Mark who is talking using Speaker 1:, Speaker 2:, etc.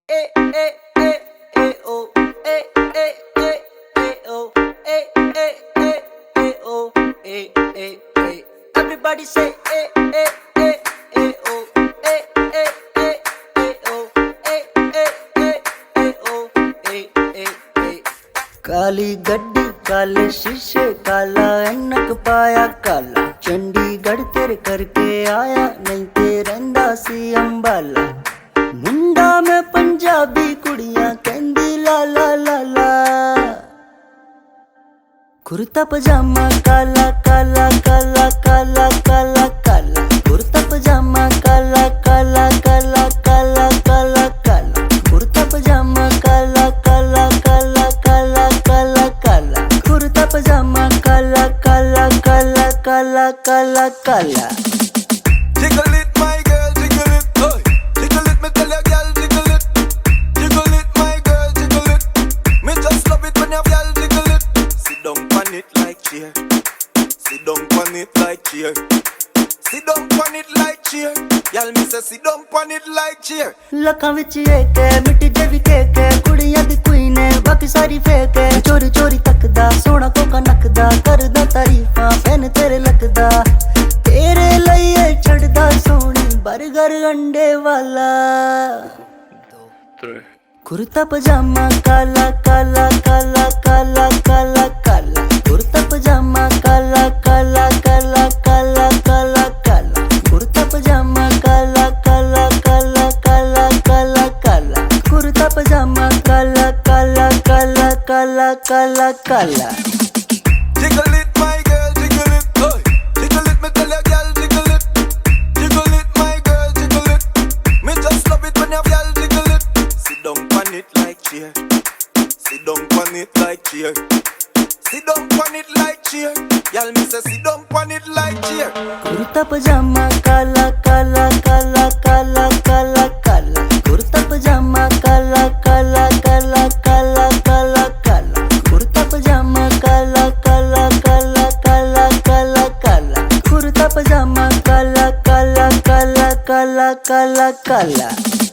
Speaker 1: Everybody say eh eh eh eh oh eh eh eh eh oh eh eh eh eh oh eh eh eh काली गड्डी काले शीशे काला ऐनक पाया काला चंडीगढ़ तेरे करके आया नहीं ते रंदा सी अंबाला मुंडा में पंजाबी कुड़ियां कहंदी ला ला ला ला कुर्ता पजामा काला काला काला काला काला काला कुर्ता पजामा काला काला काला काला काला काला कुर्ता पजामा काला काला काला काला काला काला कुर्ता पजामा काला काला काला काला काला काला
Speaker 2: Jiggle it, my girl, jiggle it, hey. Jiggle it, me tell ya, girl, jiggle it. Jiggle it, my girl, jiggle it. Me just love it when your girl jiggle it. Sit down on it like chair. Sit down on it like chair. Sit down on it like chair. Girl, me say sit down on it like chair.
Speaker 1: ਲੱਖਾਂ ਵਿੱਚ ਇੱਕ ਹੈ ਮਿੱਟੀ ਜਿਹੀ cake ਹੈ ਕੁੜੀਆਂ ਦੀ Queen ਹੈ ਬਾਕੀ ਸਾਰੀ ਫੇਕ ਹੈ ਚੋਰੀ ਚੋਰੀ ਤੱਕਦਾ ਸੋਹਣਾ ਕੋਕਾ ਨੱਕਦਾ ਕਰਦਾ ਤਾਰੀਫਾਂ ਫੈਨ ਤੇਰੇ ਲੱਗਦਾ ਤੇਰੇ ਲਈ ਇਹ ਛੱਡਦਾ ਸੋਹਣੀ 버ਗਰ ਅੰਡੇ ਵਾਲਾ ਕੁਰਤਾ ਪਜਾਮਾ ਕਾਲਾ ਕਾਲਾ ਕਾਲਾ ਕਾਲਾ ਕਾਲਾ ਕਾਲਾ ਕੁਰਤਾ ਪਜਾਮਾ ਕਾਲਾ ਕਾਲਾ ਕਾਲਾ ਕਾਲਾ ਕਾਲਾ ਕਾਲਾ ਕੁਰਤਾ ਪਜਾਮਾ ਕਾਲਾ ਕਾਲਾ ਕਾਲਾ ਕਾਲਾ ਕਾਲਾ ਕਾਲਾ ਕੁਰਤਾ ਪਜਾਮਾ ਕਾਲਾ ਕਾਲਾ ਕਾਲਾ ਕਾਲਾ ਕਾਲਾ ਕਾਲਾ
Speaker 2: Jiggle it, my girl, jiggle it, hey. Jiggle it, me tell ya, girl, jiggle it. Jiggle it, my girl, jiggle it. Me just love it when your girl jiggle it. Sit down on it like chair. Sit down on it like chair. Sit down on it like chair. Girl, me say sit down on it like chair.
Speaker 1: Kurta पजामा काला काला काला काला काला काला कुर्ता पजामा काला काला काला काला काला काला कुर्ता पजामा काला काला काला काला काला काला कुर्ता पजामा काला काला काला काला काला काला